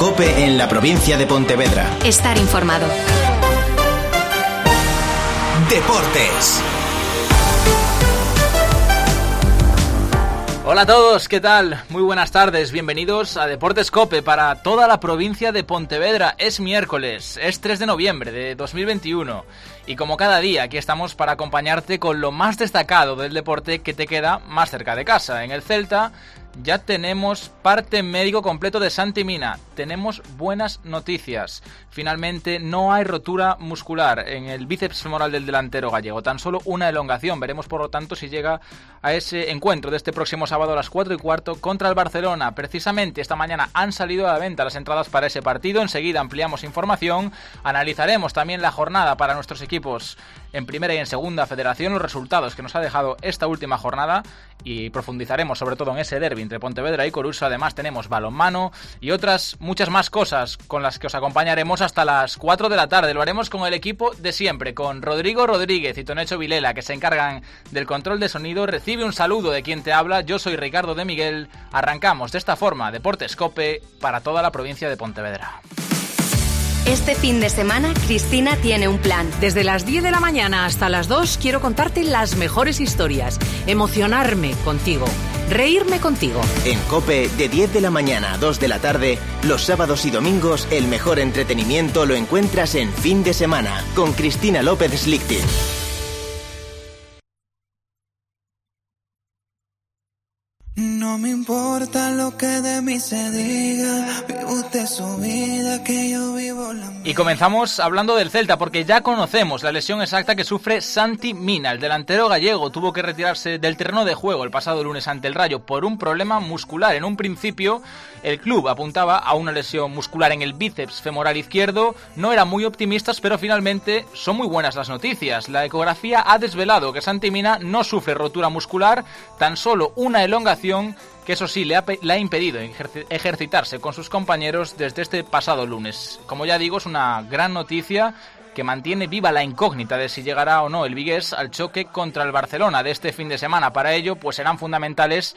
COPE en la provincia de Pontevedra. Estar informado. Deportes. Hola a todos, ¿qué tal? Muy buenas tardes, bienvenidos a Deportes COPE para toda la provincia de Pontevedra. Es miércoles, es 3 de noviembre de 2021 y como cada día aquí estamos para acompañarte con lo más destacado del deporte que te queda más cerca de casa. En el Celta ya tenemos parte médico completo de Santi Mina. Tenemos buenas noticias. Finalmente no hay rotura muscular en el bíceps femoral del delantero gallego. Tan solo una elongación. Veremos por lo tanto si llega a ese encuentro de este próximo sábado a las 4:15 contra el Barcelona. Precisamente esta mañana han salido a la venta las entradas para ese partido. Enseguida ampliamos información. Analizaremos también la jornada para nuestros equipos en primera y en segunda federación, los resultados que nos ha dejado esta última jornada y profundizaremos sobre todo en ese derbi entre Pontevedra y Coruso. Además tenemos balonmano y otras muchas más cosas con las que os acompañaremos hasta las 4 de la tarde. Lo haremos con el equipo de siempre, con Rodrigo Rodríguez y Tonecho Vilela, que se encargan del control de sonido. Recibe un saludo de quien te habla, yo soy Ricardo de Miguel. Arrancamos de esta forma Deportes COPE para toda la provincia de Pontevedra. Este fin de semana, Cristina tiene un plan. Desde las 10 de la mañana hasta las 2 quiero contarte las mejores historias, emocionarme contigo, reírme contigo. En COPE, de 10 de la mañana a 2 de la tarde, los sábados y domingos, el mejor entretenimiento lo encuentras en Fin de Semana, con Cristina López Slichting. No me importa lo que de mí se diga, vive usted su vida, que yo vivo la mía. Y comenzamos hablando del Celta, porque ya conocemos la lesión exacta que sufre Santi Mina. El delantero gallego tuvo que retirarse del terreno de juego el pasado lunes ante el Rayo por un problema muscular. En un principio, el club apuntaba a una lesión muscular en el bíceps femoral izquierdo. No eran muy optimistas, pero finalmente son muy buenas las noticias. La ecografía ha desvelado que Santi Mina no sufre rotura muscular, tan solo una elongación que eso sí le ha impedido ejercitarse con sus compañeros desde este pasado lunes. Como ya digo, es una gran noticia que mantiene viva la incógnita de si llegará o no el vigués al choque contra el Barcelona de este fin de semana. Para ello, pues serán fundamentales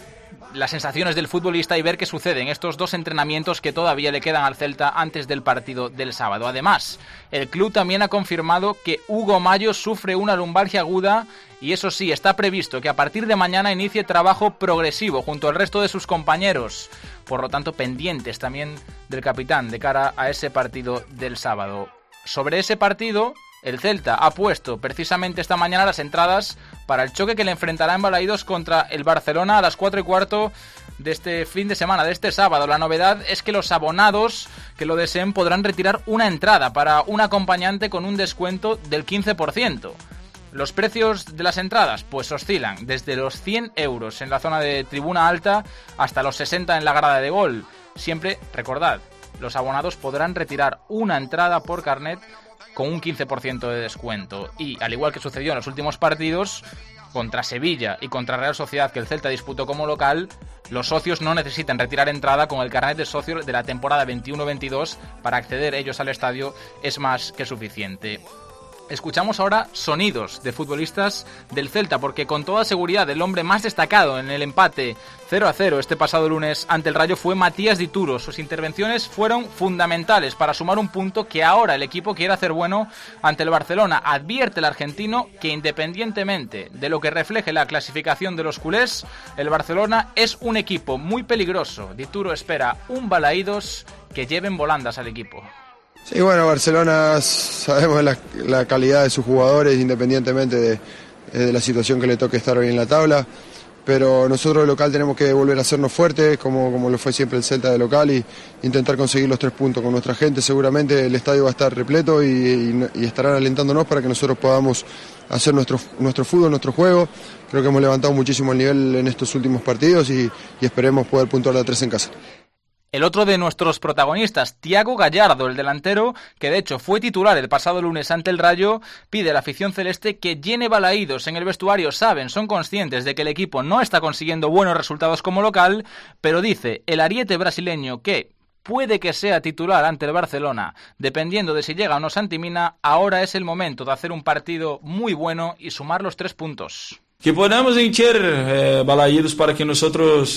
las sensaciones del futbolista y ver qué sucede en estos dos entrenamientos que todavía le quedan al Celta antes del partido del sábado. Además, el club también ha confirmado que Hugo Mayo sufre una lumbalgia aguda y eso sí, está previsto que a partir de mañana inicie trabajo progresivo junto al resto de sus compañeros. Por lo tanto, pendientes también del capitán de cara a ese partido del sábado. Sobre ese partido, el Celta ha puesto precisamente esta mañana las entradas para el choque que le enfrentará en Balaídos contra el Barcelona a las 4:15 de este fin de semana, de este sábado. La novedad es que los abonados que lo deseen podrán retirar una entrada para un acompañante con un descuento del 15%. Los precios de las entradas pues oscilan desde los 100 euros en la zona de tribuna alta hasta los 60 en la grada de gol. Siempre, recordad, los abonados podrán retirar una entrada por carnet con un 15% de descuento. Y al igual que sucedió en los últimos partidos, contra Sevilla y contra Real Sociedad, que el Celta disputó como local, los socios no necesitan retirar entrada. Con el carnet de socio de la temporada 21-22 para acceder ellos al estadio es más que suficiente. Escuchamos ahora sonidos de futbolistas del Celta, porque con toda seguridad el hombre más destacado en el empate 0-0 este pasado lunes ante el Rayo fue Matías Dituro. Sus intervenciones fueron fundamentales para sumar un punto que ahora el equipo quiere hacer bueno ante el Barcelona. Advierte el argentino que independientemente de lo que refleje la clasificación de los culés, el Barcelona es un equipo muy peligroso. Dituro espera un Balaídos que lleven volandas al equipo. Sí, bueno, Barcelona sabemos la calidad de sus jugadores, independientemente de la situación que le toque estar hoy en la tabla, pero nosotros de local tenemos que volver a hacernos fuertes, como lo fue siempre el Celta de local, y intentar conseguir los 3 puntos con nuestra gente. Seguramente el estadio va a estar repleto y estarán alentándonos para que nosotros podamos hacer nuestro fútbol, nuestro juego. Creo que hemos levantado muchísimo el nivel en estos últimos partidos y esperemos poder puntuar a 3 en casa. El otro de nuestros protagonistas, Thiago Gallardo, el delantero, que de hecho fue titular el pasado lunes ante el Rayo, pide a la afición celeste que llene Balaídos. En el vestuario son conscientes de que el equipo no está consiguiendo buenos resultados como local, pero dice el ariete brasileño que puede que sea titular ante el Barcelona, dependiendo de si llega o no Santi Mina. Ahora es el momento de hacer un partido muy bueno y sumar los 3 puntos. Que podamos encher Balaídos para que nosotros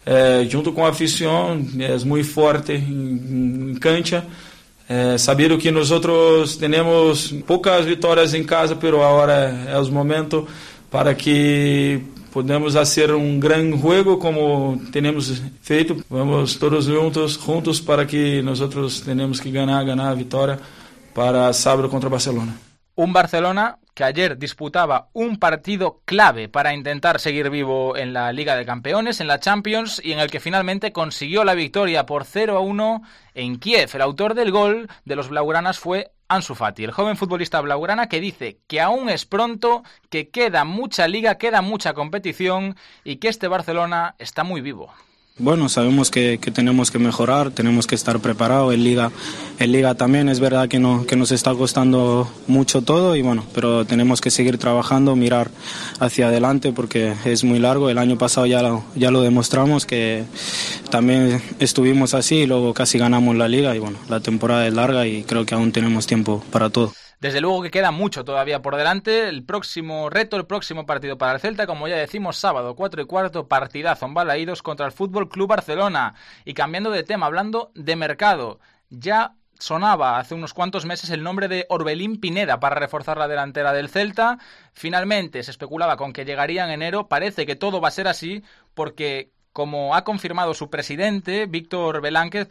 junto con la afición, es muy fuerte en cancha. Sabiendo que nosotros tenemos pocas victorias en casa, pero ahora es el momento para que podamos hacer un gran juego como tenemos feito. Vamos todos juntos para que nosotros tenemos que ganar victoria para sábado contra Barcelona. Un Barcelona que ayer disputaba un partido clave para intentar seguir vivo en la Liga de Campeones, en la Champions, y en el que finalmente consiguió la victoria por 0-1 en Kiev. El autor del gol de los blaugranas fue Ansu Fati, el joven futbolista blaugrana que dice que aún es pronto, que queda mucha liga, queda mucha competición y que este Barcelona está muy vivo. Bueno, sabemos que tenemos que mejorar, tenemos que estar preparados. En Liga también es verdad que nos está costando mucho todo, y bueno, pero tenemos que seguir trabajando, mirar hacia adelante porque es muy largo. El año pasado ya lo demostramos, que también estuvimos así y luego casi ganamos la Liga, y bueno, la temporada es larga y creo que aún tenemos tiempo para todo. Desde luego que queda mucho todavía por delante. El próximo reto, el próximo partido para el Celta, como ya decimos, sábado 4:15, partidazo en Balaídos contra el Fútbol Club Barcelona. Y cambiando de tema, hablando de mercado, ya sonaba hace unos cuantos meses el nombre de Orbelín Pineda para reforzar la delantera del Celta. Finalmente se especulaba con que llegaría en enero. Parece que todo va a ser así porque, como ha confirmado su presidente, Víctor Velázquez,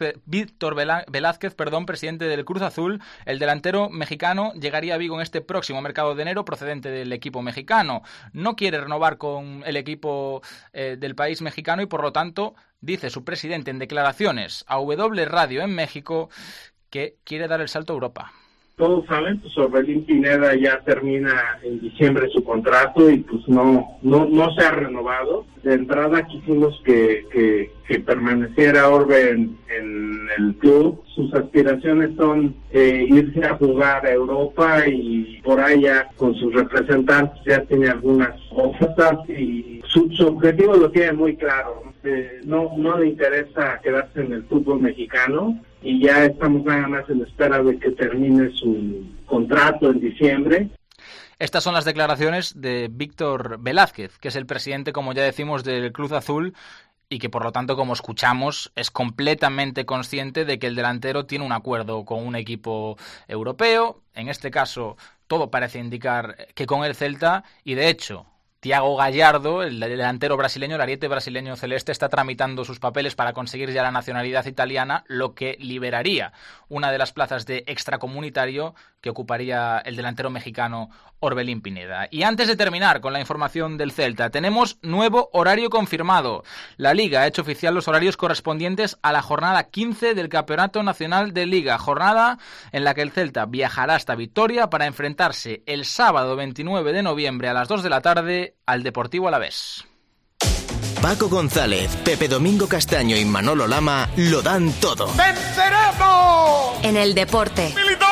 presidente del Cruz Azul, el delantero mexicano llegaría a Vigo en este próximo mercado de enero procedente del equipo mexicano. No quiere renovar con el equipo del país mexicano y, por lo tanto, dice su presidente en declaraciones a W Radio en México que quiere dar el salto a Europa. Todos saben, pues Orbelín Pineda ya termina en diciembre su contrato y pues no se ha renovado. De entrada quisimos que permaneciera Orbe en el club. Sus aspiraciones son irse a jugar a Europa y por ahí ya con sus representantes ya tiene algunas ofertas y su objetivo lo tiene muy claro. No le interesa quedarse en el fútbol mexicano y ya estamos nada más en espera de que termine su contrato en diciembre. Estas son las declaraciones de Víctor Velázquez, que es el presidente, como ya decimos, del Cruz Azul y que, por lo tanto, como escuchamos, es completamente consciente de que el delantero tiene un acuerdo con un equipo europeo. En este caso, todo parece indicar que con el Celta, y de hecho, Thiago Gallardo, el delantero brasileño, el ariete brasileño celeste, está tramitando sus papeles para conseguir ya la nacionalidad italiana, lo que liberaría una de las plazas de extracomunitario que ocuparía el delantero mexicano Orbelín Pineda. Y antes de terminar con la información del Celta, tenemos nuevo horario confirmado. La Liga ha hecho oficial los horarios correspondientes a la jornada 15 del Campeonato Nacional de Liga, jornada en la que el Celta viajará hasta Vitoria para enfrentarse el sábado 29 de noviembre a las 2 de la tarde al Deportivo Alavés. Paco González, Pepe Domingo Castaño y Manolo Lama lo dan todo. ¡Venceremos! En el deporte. ¡Militao,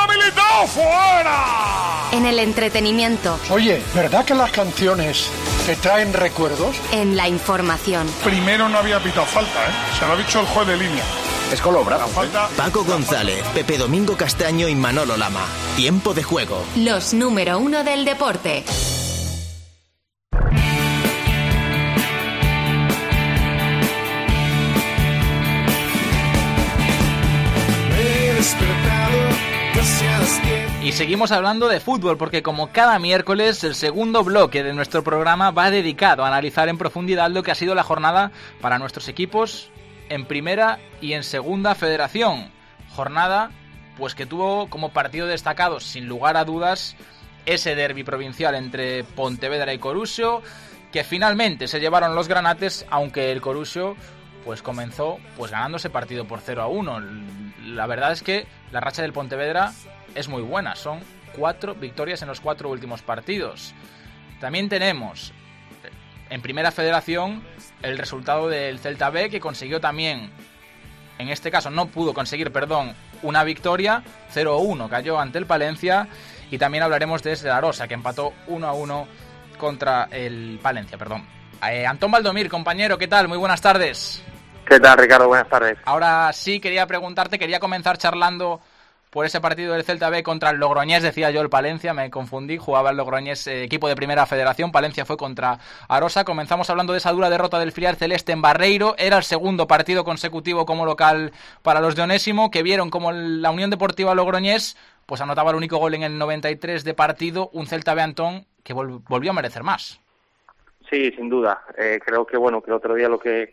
fuera! En el entretenimiento. Oye, ¿verdad que las canciones te traen recuerdos? En la información. Primero no había pitado falta, Se lo ha dicho el juez de línea. Es colobra. Paco González, Pepe Domingo Castaño y Manolo Lama. Tiempo de juego. Los número 1 del deporte. Y seguimos hablando de fútbol porque, como cada miércoles, el segundo bloque de nuestro programa va dedicado a analizar en profundidad lo que ha sido la jornada para nuestros equipos en primera y en segunda federación. Jornada pues que tuvo como partido destacado, sin lugar a dudas, ese derbi provincial entre Pontevedra y Coruxo, que finalmente se llevaron los granates, aunque el Coruxo pues comenzó pues ganando ese partido por 0-1. La verdad es que la racha del Pontevedra es muy buena, son 4 victorias en los 4 últimos partidos. También tenemos en primera federación el resultado del Celta B, que consiguió también, en este caso no pudo conseguir, una victoria, 0-1, cayó ante el Palencia. Y también hablaremos de Zaragoza, que empató 1-1 contra el Palencia, Antón Valdomir, compañero, ¿qué tal? Muy buenas tardes. ¿Qué tal, Ricardo? Buenas tardes. Ahora sí quería comenzar charlando por ese partido del Celta B contra el Logroñés, decía yo el Palencia, me confundí, jugaba el Logroñés, equipo de Primera Federación, Palencia fue contra Arosa. Comenzamos hablando de esa dura derrota del filial celeste en Barreiro, era el segundo partido consecutivo como local para los de Onésimo, que vieron como la Unión Deportiva Logroñés pues anotaba el único gol en el 93 de partido, un Celta B, Antón, que volvió a merecer más. Sí, sin duda. Creo que que el otro día lo que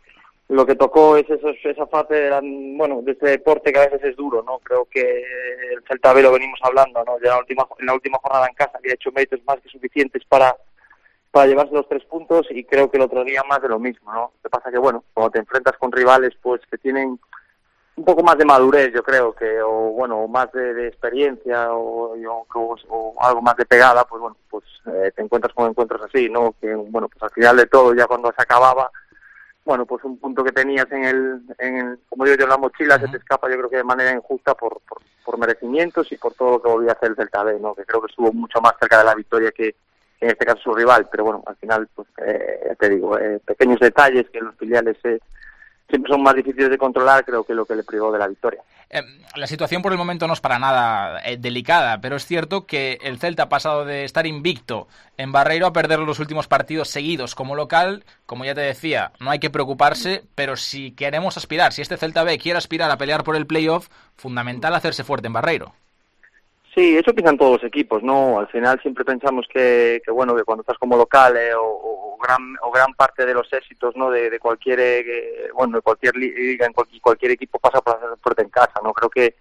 tocó es esa parte de este deporte que a veces es duro, ¿no? Creo que el Celta B lo venimos hablando, ¿no? Ya en la última jornada en casa había hecho méritos más que suficientes para llevarse los 3 puntos, y creo que el otro día más de lo mismo, ¿no? Lo que pasa que, cuando te enfrentas con rivales pues que tienen un poco más de madurez, yo creo, o más de experiencia o algo más de pegada, pues te encuentras con encuentros así, ¿no? Que pues al final de todo, ya cuando se acababa, pues un punto que tenías en el como digo yo, en la mochila, se te escapa, yo creo que de manera injusta por merecimientos y por todo lo que volvía a hacer el Celta B, ¿no? Que creo que estuvo mucho más cerca de la victoria que en este caso su rival, pero al final, pues te digo, pequeños detalles que los filiales siempre son más difíciles de controlar, creo que lo que le privó de la victoria. La situación por el momento no es para nada delicada, pero es cierto que el Celta ha pasado de estar invicto en Barreiro a perder los últimos partidos seguidos como local. Como ya te decía, no hay que preocuparse, pero si queremos aspirar, si este Celta B quiere aspirar a pelear por el playoff, fundamental hacerse fuerte en Barreiro. Sí, eso piensan todos los equipos, ¿no? Al final siempre pensamos que cuando estás como local o gran parte de los éxitos, ¿no? de cualquier de cualquier liga, en cualquier equipo pasa por hacer fuerte en casa, ¿no? Creo que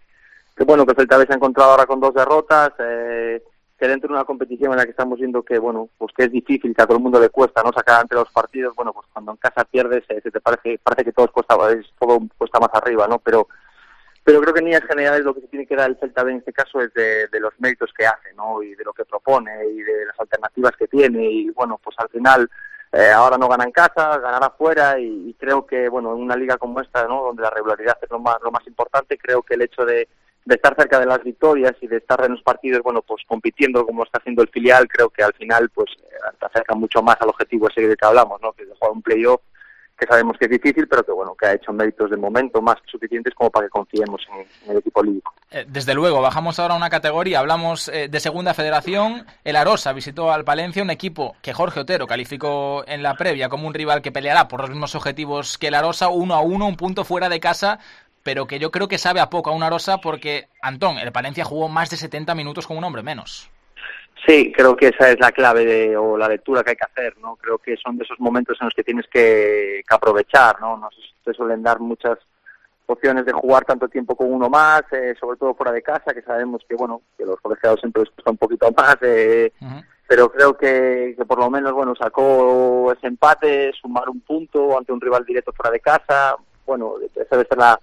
el Celta B se ha encontrado ahora con 2 derrotas, que dentro de una competición en la que estamos viendo que que es difícil, que a todo el mundo le cuesta, ¿no? Sacar ante los partidos, pues cuando en casa pierdes se te parece que todo cuesta más arriba, ¿no? Pero creo que en líneas generales lo que se tiene que dar el Celta B en este caso es de los méritos que hace, ¿no? Y de lo que propone y de las alternativas que tiene, y pues al final ahora no gana en casa, ganará fuera, y creo que en una liga como esta, ¿no? Donde la regularidad es lo más importante, creo que el hecho de estar cerca de las victorias y de estar en los partidos, pues compitiendo como está haciendo el filial, creo que al final te acerca mucho más al objetivo ese de que hablamos, ¿no? Que es de jugar un playoff, que sabemos que es difícil, pero que ha hecho méritos de momento más que suficientes como para que confiemos en el equipo lírico. Desde luego, bajamos ahora una categoría, hablamos de Segunda Federación. El Arosa visitó al Palencia, un equipo que Jorge Otero calificó en la previa como un rival que peleará por los mismos objetivos que el Arosa, 1-1, un punto fuera de casa, pero que yo creo que sabe a poco a un Arosa porque, Antón, el Palencia jugó más de 70 minutos con un hombre menos. Sí, creo que esa es la clave o la lectura que hay que hacer, ¿no? Creo que son de esos momentos en los que tienes que aprovechar, ¿no? No se suelen dar muchas opciones de jugar tanto tiempo con uno más, sobre todo fuera de casa, que sabemos que los colegiados siempre les cuesta un poquito más, pero creo que por lo menos sacó ese empate, sumar un punto ante un rival directo fuera de casa, esa debe ser la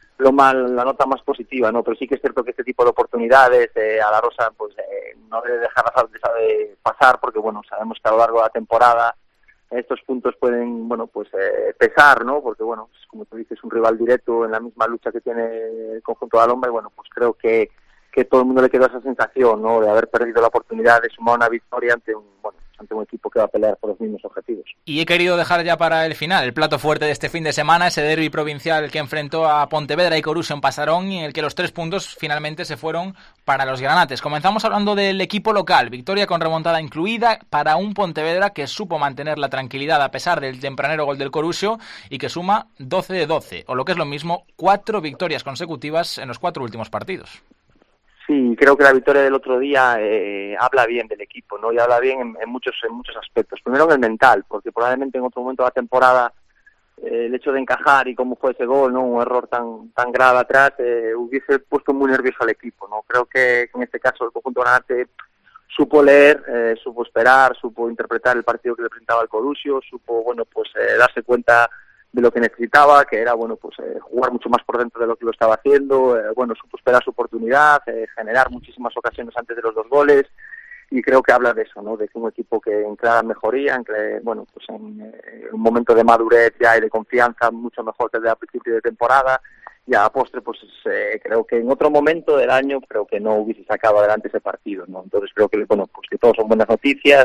nota más positiva, ¿no? Pero sí que es cierto que este tipo de oportunidades a la Rosa no debe dejarlas de pasar, porque sabemos que a lo largo de la temporada estos puntos pueden pesar, ¿no? Porque como tú dices, un rival directo en la misma lucha que tiene el conjunto de Alhambra, y creo que todo el mundo le quedó esa sensación, ¿no? De haber perdido la oportunidad de sumar una victoria ante un equipo que va a pelear por los mismos objetivos. Y he querido dejar ya para el final el plato fuerte de este fin de semana, ese derbi provincial que enfrentó a Pontevedra y Coruso en Pasarón, y en el que los 3 puntos finalmente se fueron para los granates. Comenzamos hablando del equipo local, victoria con remontada incluida para un Pontevedra que supo mantener la tranquilidad a pesar del tempranero gol del Coruso y que suma 12 de 12, o lo que es lo mismo, 4 victorias consecutivas en los 4 últimos partidos. Sí, creo que la victoria del otro día habla bien del equipo, ¿no? Y habla bien en muchos aspectos. Primero en el mental, porque probablemente en otro momento de la temporada el hecho de encajar y cómo fue ese gol, ¿no? Un error tan grave atrás, hubiese puesto muy nervioso al equipo, ¿no? Creo que en este caso el conjunto granate supo leer, supo esperar, supo interpretar el partido que le presentaba el Coruso, supo darse cuenta de lo que necesitaba, que era jugar mucho más por dentro de lo que lo estaba haciendo, supo esperar su oportunidad, generar muchísimas ocasiones antes de los 2 goles, y creo que habla de eso, ¿no? De que un equipo que en clara mejoría, en un momento de madurez ya y de confianza mucho mejor que el de a principio de temporada, y a postre creo que en otro momento del año creo que no hubiese sacado adelante ese partido, ¿no? Entonces creo que que todos son buenas noticias.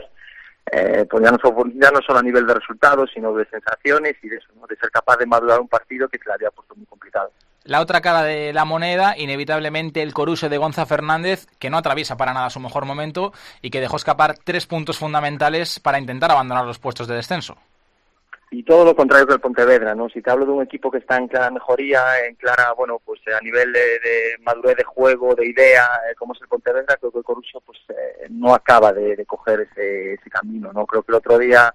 Ya no solo a nivel de resultados, sino de sensaciones y de eso, ¿no? De ser capaz de madurar un partido que se le había puesto muy complicado. La otra cara de la moneda, inevitablemente el Coruxo de Gonza Fernández, que no atraviesa para nada su mejor momento y que dejó escapar 3 puntos fundamentales para intentar abandonar los puestos de descenso. Y todo lo contrario que el Pontevedra, ¿no? Si te hablo de un equipo que está en clara mejoría, en clara, bueno, pues a nivel de madurez de juego, de idea, como es el Pontevedra, creo que el Coruxo pues no acaba de coger ese camino, ¿no? Creo que el otro día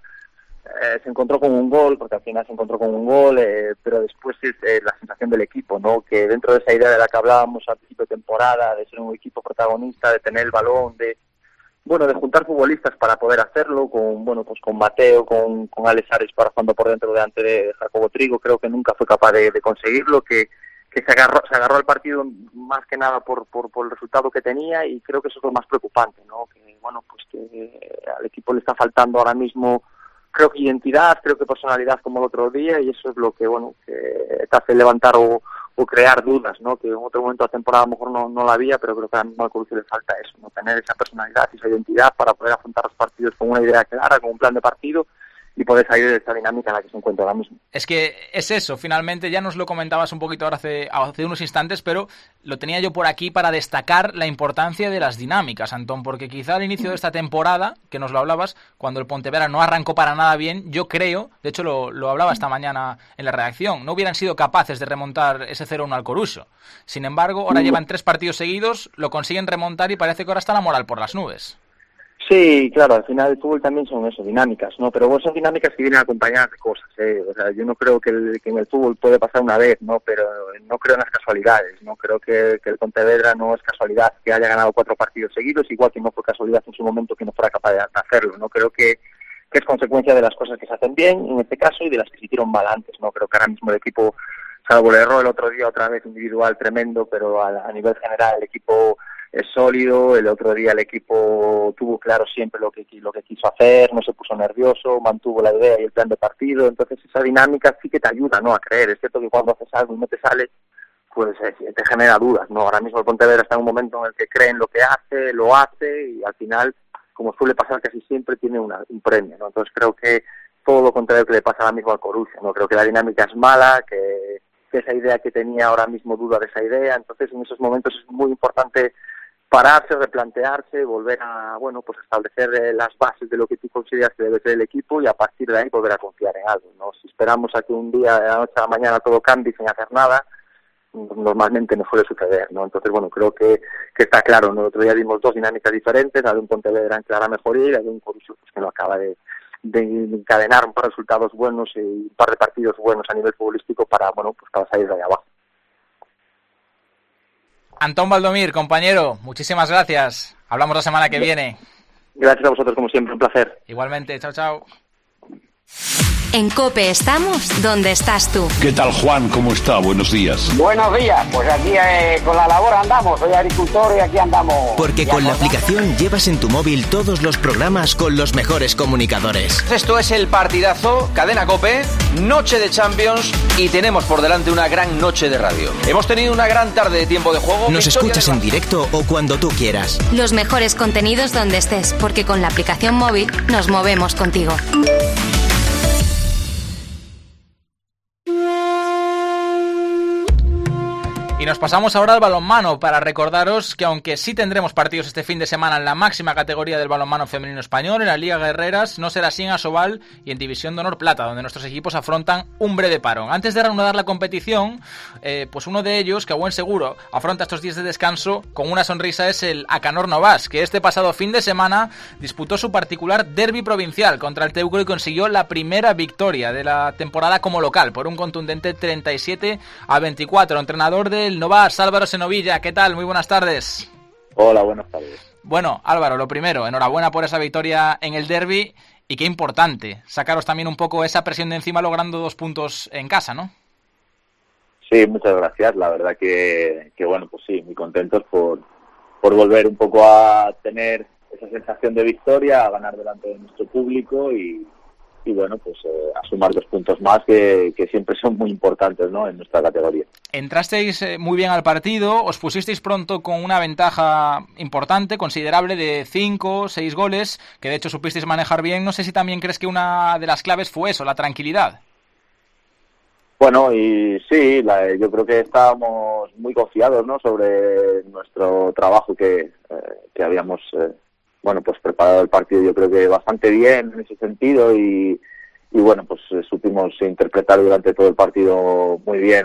se encontró con un gol, porque al final se encontró con un gol, pero después es la sensación del equipo, ¿no? Que dentro de esa idea de la que hablábamos al principio de temporada, de ser un equipo protagonista, de tener el balón, de juntar futbolistas para poder hacerlo, con Mateo, con Alex Ares parando por dentro delante de Jacobo Trigo, creo que nunca fue capaz de conseguirlo, que se agarró al partido más que nada por el resultado que tenía, y creo que eso es lo más preocupante, ¿no? Que al equipo le está faltando ahora mismo, creo que identidad, creo que personalidad como el otro día, y eso es lo que que te hace levantar o crear dudas, ¿no? Que en otro momento de la temporada a lo mejor no la había, pero creo que a mismo al Coruxo le falta eso, ¿no? Tener esa personalidad y esa identidad para poder afrontar los partidos con una idea clara, con un plan de partido, y poder salir de esta dinámica en la que se encuentra ahora mismo. Es que es eso, finalmente, ya nos lo comentabas un poquito ahora hace unos instantes, pero lo tenía yo por aquí para destacar la importancia de las dinámicas, Antón, porque quizá al inicio de esta temporada, que nos lo hablabas, cuando el Pontevedra no arrancó para nada bien, yo creo, de hecho lo hablaba esta mañana en la redacción, no hubieran sido capaces de remontar ese 0-1 al Coruxo. Sin embargo, ahora llevan 3 partidos seguidos, lo consiguen remontar y parece que ahora está la moral por las nubes. Sí, claro, al final el fútbol también son eso, dinámicas, ¿no? Pero son dinámicas que vienen acompañadas de cosas, O sea, yo no creo que en el fútbol puede pasar una vez, ¿no? Pero no creo en las casualidades, ¿no? Creo que el Pontevedra no es casualidad que haya ganado 4 partidos seguidos, igual que no fue casualidad en su momento que no fuera capaz de hacerlo, ¿no? Creo que es consecuencia de las cosas que se hacen bien, en este caso, y de las que se hicieron mal antes, ¿no? Creo que ahora mismo el equipo, salvo el error el otro día otra vez individual tremendo, pero a nivel general el equipo es sólido. El otro día el equipo tuvo claro siempre lo que quiso hacer, no se puso nervioso, mantuvo la idea y el plan de partido. Entonces esa dinámica sí que te ayuda, ¿no?, a creer. Es cierto que cuando haces algo y no te sale, pues te genera dudas, ¿no? Ahora mismo el Pontevedra está en un momento en el que cree en lo que hace, lo hace, y al final, como suele pasar casi siempre, tiene un premio, ¿no? Entonces creo que todo lo contrario que le pasa ahora mismo al Coruxo, ¿no? Creo que la dinámica es mala, que esa idea que tenía ahora mismo duda de esa idea. Entonces en esos momentos es muy importante pararse, replantearse, volver a, establecer las bases de lo que tú consideras que debe ser el equipo, y a partir de ahí volver a confiar en algo, ¿no? Si esperamos a que un día, de la noche a la mañana, todo cambie sin hacer nada, normalmente no suele suceder, ¿no? Entonces, creo que está claro, ¿no? El otro día vimos 2 dinámicas diferentes, la de un Pontevedra en clara mejoría y la de un Coruxo que no acaba de encadenar un par de resultados buenos y un par de partidos buenos a nivel futbolístico para salir de ahí abajo. Antón Baldomir, compañero, muchísimas gracias. Hablamos la semana que viene. Gracias a vosotros, como siempre, un placer. Igualmente, chao, chao. En COPE estamos donde estás tú. ¿Qué tal, Juan? ¿Cómo está? Buenos días. Buenos días. Pues aquí con la labor andamos. Soy agricultor y aquí andamos. Porque con la aplicación llevas en tu móvil todos los programas con los mejores comunicadores. Esto es el partidazo, Cadena COPE, noche de Champions, y tenemos por delante una gran noche de radio. Hemos tenido una gran tarde de tiempo de juego. Nos escuchas en directo o cuando tú quieras. Los mejores contenidos donde estés, porque con la aplicación móvil nos movemos contigo. Y nos pasamos ahora al balonmano para recordaros que aunque sí tendremos partidos este fin de semana en la máxima categoría del balonmano femenino español, en la Liga Guerreras, no será así en Asobal y en División de Honor Plata, donde nuestros equipos afrontan un breve parón. Antes de reanudar la competición, pues uno de ellos, que a buen seguro afronta estos días de descanso con una sonrisa, es el Acanor Novas, que este pasado fin de semana disputó su particular derbi provincial contra el Teucro y consiguió la primera victoria de la temporada como local por un contundente 37-24. Entrenador del Novas, Álvaro Senovilla, ¿qué tal? Muy buenas tardes. Hola, buenas tardes. Bueno, Álvaro, lo primero, enhorabuena por esa victoria en el derbi, y qué importante sacaros también un poco esa presión de encima logrando 2 puntos en casa, ¿no? Sí, muchas gracias. La verdad que pues sí, muy contentos por volver un poco a tener esa sensación de victoria, a ganar delante de nuestro público y a sumar 2 puntos más que siempre son muy importantes, ¿no?, en nuestra categoría. Entrasteis muy bien al partido, os pusisteis pronto con una ventaja importante, considerable, de 5 o 6 goles, que de hecho supisteis manejar bien. No sé si también crees que una de las claves fue eso, la tranquilidad. Bueno, y sí, yo creo que estábamos muy confiados, ¿no?, sobre nuestro trabajo que habíamos pues preparado el partido, yo creo que bastante bien en ese sentido, y bueno, pues supimos interpretar durante todo el partido muy bien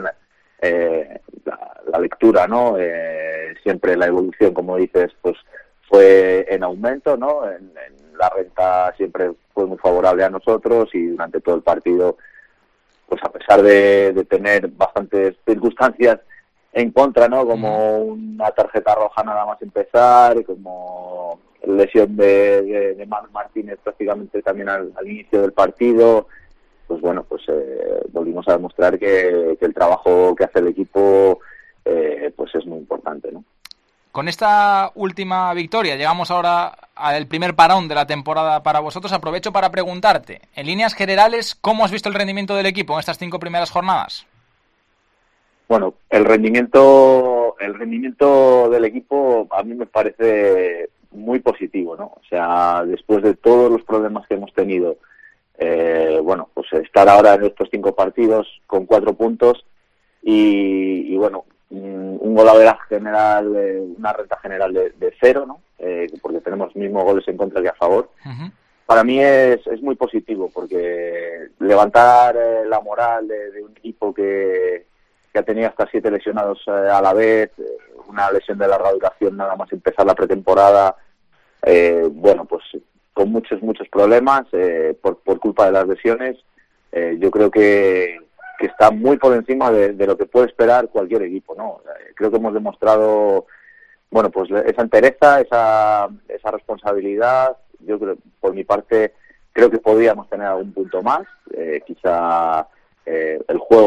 la lectura, ¿no? Siempre la evolución, como dices, pues fue en aumento, ¿no? En la renta siempre fue muy favorable a nosotros, y durante todo el partido, pues a pesar de tener bastantes circunstancias en contra, ¿no?, como una tarjeta roja nada más empezar, como lesión de Manu Martínez prácticamente también al inicio del partido, pues bueno, pues volvimos a demostrar que el trabajo que hace el equipo pues es muy importante, ¿no? Con esta última victoria llegamos ahora al primer parón de la temporada para vosotros. Aprovecho para preguntarte, en líneas generales, ¿cómo has visto el rendimiento del equipo en estas 5 primeras jornadas? Bueno, el rendimiento del equipo a mí me parece muy positivo, ¿no? O sea, después de todos los problemas que hemos tenido, pues estar ahora en estos 5 partidos con 4 puntos y bueno, un golaveraje general, una renta general de 0, ¿no? Porque tenemos mismos goles en contra que a favor. Uh-huh. Para mí es muy positivo, porque levantar la moral de un equipo que ha tenido hasta 7 lesionados a la vez, una lesión de larga duración nada más empezar la pretemporada, pues con muchos problemas por culpa de las lesiones, yo creo que está muy por encima de lo que puede esperar cualquier equipo, ¿no? Creo que hemos demostrado, bueno, pues esa entereza, esa responsabilidad. Yo creo, por mi parte, creo que podríamos tener algún punto más. Quizá el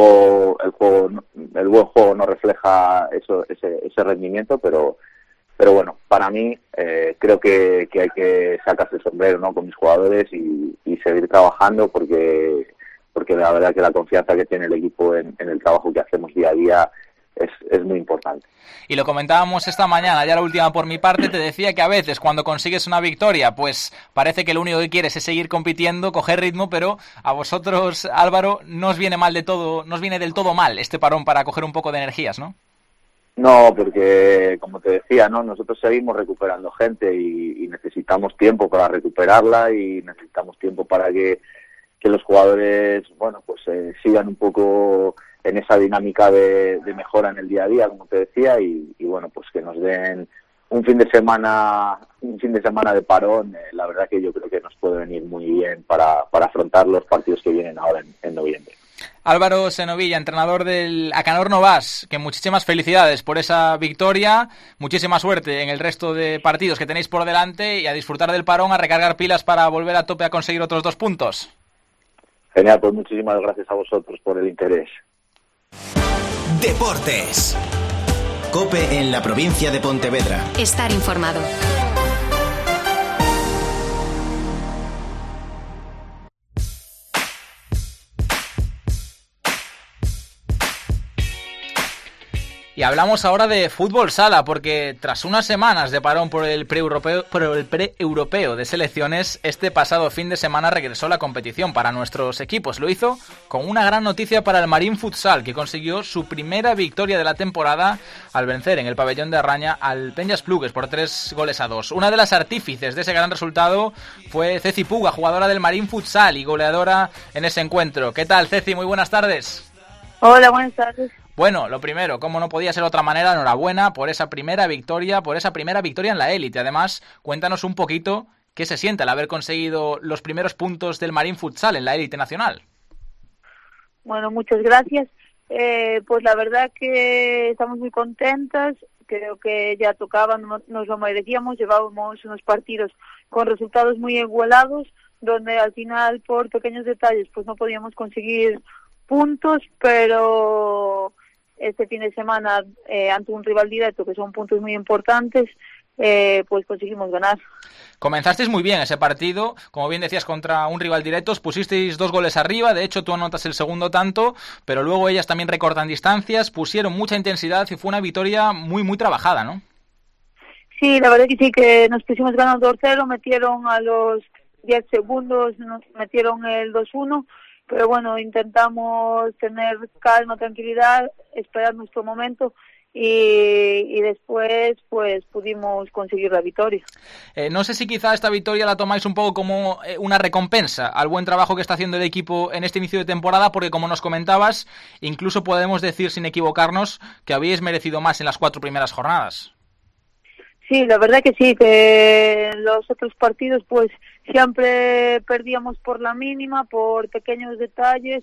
buen juego no refleja ese rendimiento, pero bueno, para mí creo que hay que sacarse el sombrero, ¿no?, con mis jugadores y seguir trabajando, porque la verdad que la confianza que tiene el equipo en el trabajo que hacemos día a día es muy importante. Y lo comentábamos esta mañana, ya la última por mi parte, te decía que a veces cuando consigues una victoria, pues parece que lo único que quieres es seguir compitiendo, coger ritmo, pero a vosotros, Álvaro, no os viene del todo mal este parón para coger un poco de energías, ¿no? No, porque como te decía, ¿no?, nosotros seguimos recuperando gente y necesitamos tiempo para recuperarla, y necesitamos tiempo para que los jugadores, bueno, pues sigan un poco en esa dinámica de mejora en el día a día, como te decía, y bueno, pues que nos den un fin de semana de parón. La verdad que yo creo que nos puede venir muy bien para afrontar los partidos que vienen ahora en noviembre. Álvaro Senovilla, entrenador del Acanor Novas, que muchísimas felicidades por esa victoria, muchísima suerte en el resto de partidos que tenéis por delante, y a disfrutar del parón, a recargar pilas para volver a tope a conseguir otros 2 puntos. Genial, pues muchísimas gracias a vosotros por el interés. Deportes. COPE en la provincia de Pontevedra. Estar informado. Y hablamos ahora de fútbol sala, porque tras unas semanas de parón por el pre-europeo de selecciones, este pasado fin de semana regresó la competición para nuestros equipos. Lo hizo con una gran noticia para el Marín Futsal, que consiguió su primera victoria de la temporada al vencer en el pabellón de Arraña al Peñas Plugues por 3-2. Una de las artífices de ese gran resultado fue Ceci Puga, jugadora del Marín Futsal y goleadora en ese encuentro. ¿Qué tal, Ceci? Muy buenas tardes. Hola, buenas tardes. Bueno, lo primero, como no podía ser de otra manera, enhorabuena por esa primera victoria en la élite. Además, cuéntanos un poquito qué se siente al haber conseguido los primeros puntos del Marín Futsal en la élite nacional. Bueno, muchas gracias. Pues la verdad que estamos muy contentas. Creo que ya tocaba, nos lo merecíamos. Llevábamos unos partidos con resultados muy igualados, donde al final, por pequeños detalles, pues no podíamos conseguir puntos, pero este fin de semana, ante un rival directo, que son puntos muy importantes, pues conseguimos ganar. Comenzasteis muy bien ese partido, como bien decías, contra un rival directo, os pusisteis 2 goles arriba, de hecho tú anotas el segundo tanto, pero luego ellas también recortan distancias, pusieron mucha intensidad y fue una victoria muy muy trabajada, ¿no? Sí, la verdad que sí, que nos pusimos ganando 2-0, metieron a los 10 segundos, nos metieron el 2-1, pero bueno, intentamos tener calma, tranquilidad, esperar nuestro momento y después pues pudimos conseguir la victoria. No sé si quizá esta victoria la tomáis un poco como una recompensa al buen trabajo que está haciendo el equipo en este inicio de temporada, porque como nos comentabas, incluso podemos decir sin equivocarnos que habéis merecido más en las 4 primeras jornadas. Sí, la verdad que sí, que los otros partidos pues siempre perdíamos por la mínima, por pequeños detalles,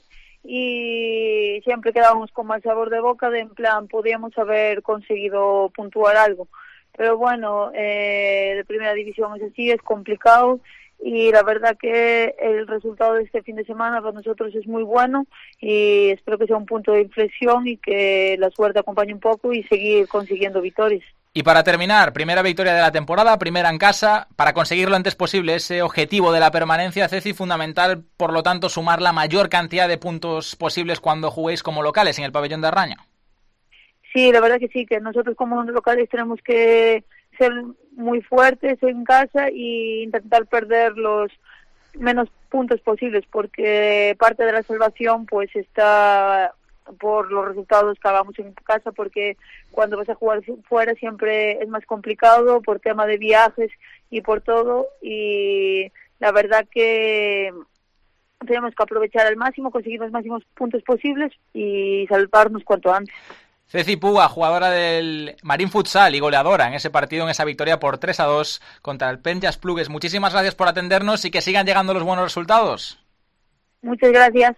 y siempre quedábamos con mal sabor de boca, en plan, podíamos haber conseguido puntuar algo. Pero bueno, de primera división es así, es complicado, y la verdad que el resultado de este fin de semana para nosotros es muy bueno, y espero que sea un punto de inflexión y que la suerte acompañe un poco y seguir consiguiendo victorias. Y para terminar, primera victoria de la temporada, primera en casa, para conseguir lo antes posible ese objetivo de la permanencia, Ceci, fundamental, por lo tanto, sumar la mayor cantidad de puntos posibles cuando juguéis como locales en el pabellón de Arraña. Sí, la verdad que sí, que nosotros como locales tenemos que ser muy fuertes en casa e intentar perder los menos puntos posibles, porque parte de la salvación pues está por los resultados que hagamos en casa, porque cuando vas a jugar fuera siempre es más complicado por tema de viajes y por todo, y la verdad que tenemos que aprovechar al máximo, conseguir los máximos puntos posibles y salvarnos cuanto antes. Ceci Puga, jugadora del Marín Futsal y goleadora en ese partido, en esa victoria por 3-2 contra el Penjas Plugues. Muchísimas gracias por atendernos y que sigan llegando los buenos resultados. Muchas gracias.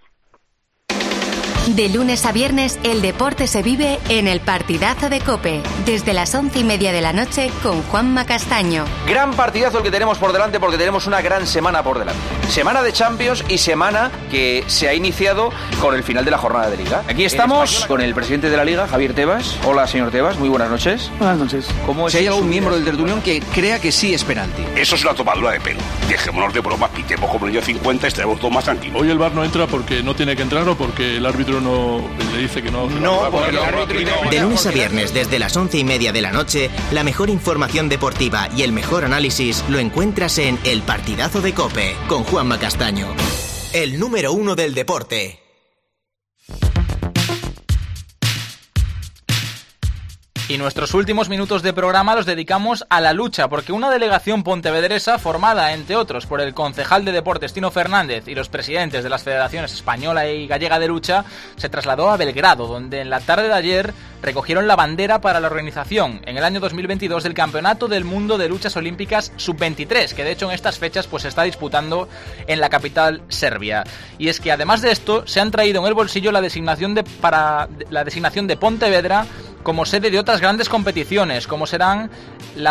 De lunes a viernes, el deporte se vive en el Partidazo de COPE, desde las 11:30 de la noche con Juanma Castaño. Gran partidazo el que tenemos por delante, porque tenemos una gran semana por delante. Semana de Champions y semana que se ha iniciado con el final de la jornada de Liga. Aquí estamos con el presidente de la Liga, Javier Tebas. Hola, señor Tebas, muy buenas noches. Buenas noches. ¿Cómo es? Si hay algún miembro del tertulión que crea que sí es penalti. Eso es una tomadura de pelo. Dejémonos de broma, pitemos como niño 50 y estaremos todos más tranquilos. Hoy el VAR no entra porque no tiene que entrar o porque el árbitro no le dice que no. No, porque el árbitro... De lunes a viernes desde las 11:30 de la noche, la mejor información deportiva y el mejor análisis lo encuentras en El Partidazo de COPE con Juanma Castaño, el número 1 del deporte. Y nuestros últimos minutos de programa los dedicamos a la lucha, porque una delegación pontevedresa, formada entre otros por el concejal de deportes Tino Fernández y los presidentes de las federaciones española y gallega de lucha, se trasladó a Belgrado, donde en la tarde de ayer recogieron la bandera para la organización en el año 2022 del Campeonato del Mundo de Luchas Olímpicas Sub-23, que de hecho en estas fechas pues se está disputando en la capital serbia. Y es que además de esto se han traído en el bolsillo la designación de Pontevedra como sede de otras grandes competiciones, como serán la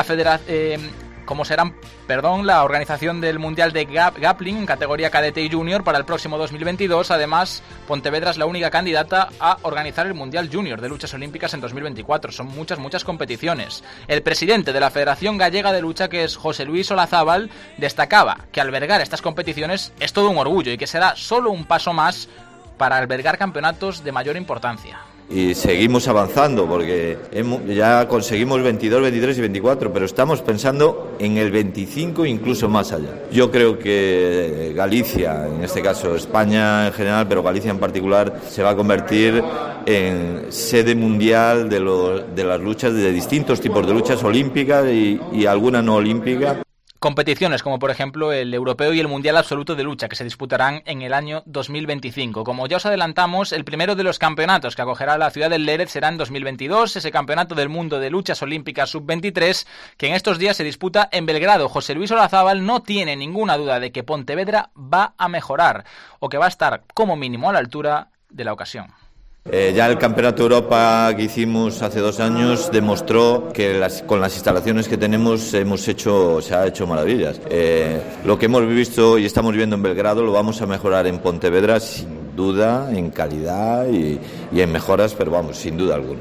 organización del Mundial de Grappling en categoría cadete y junior para el próximo 2022. Además, Pontevedra es la única candidata a organizar el Mundial Junior de Luchas Olímpicas en 2024. Son muchas competiciones. El presidente de la Federación Gallega de Lucha, que es José Luis Olazábal, destacaba que albergar estas competiciones es todo un orgullo y que será solo un paso más para albergar campeonatos de mayor importancia. Y seguimos avanzando porque ya conseguimos 22, 23 y 24, pero estamos pensando en el 25 e incluso más allá. Yo creo que Galicia, en este caso España en general, pero Galicia en particular, se va a convertir en sede mundial de las luchas, de distintos tipos de luchas olímpicas y alguna no olímpica. Competiciones como por ejemplo el Europeo y el Mundial Absoluto de Lucha, que se disputarán en el año 2025. Como ya os adelantamos, el primero de los campeonatos que acogerá la ciudad del Lérez será en 2022, ese Campeonato del Mundo de Luchas Olímpicas Sub-23, que en estos días se disputa en Belgrado. José Luis Olazábal no tiene ninguna duda de que Pontevedra va a mejorar, o que va a estar como mínimo a la altura de la ocasión. Ya el Campeonato de Europa que hicimos hace 2 años demostró que con las instalaciones que tenemos se ha hecho maravillas. Lo que hemos visto y estamos viendo en Belgrado lo vamos a mejorar en Pontevedra sin duda, en calidad y en mejoras, pero vamos, sin duda alguna.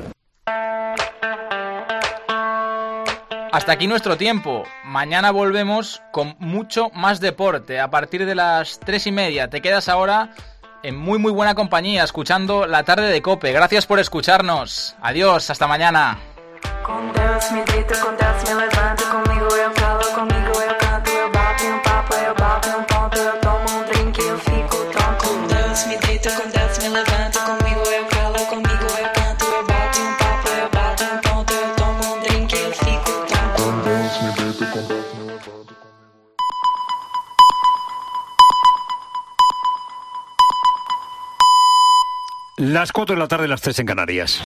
Hasta aquí nuestro tiempo. Mañana volvemos con mucho más deporte. A partir de las 3:30 te quedas ahora en muy buena compañía, escuchando La Tarde de COPE. Gracias por escucharnos. Adiós, hasta mañana. Com Deus me deito, com Deus me levanto, comigo eu falo, comigo eu canto, eu bato em um papo, eu bato em um ponto, eu tomo um drink, eu fico tonto. Com Deus me levanto, conmigo eu calo, comigo eu canto, eu bato um papo, eu bato um ponto, eu tomo um drink, eu fico tonto. Com Deus me deito, com Deus me levanto. Las 4 de la tarde, las 3 en Canarias.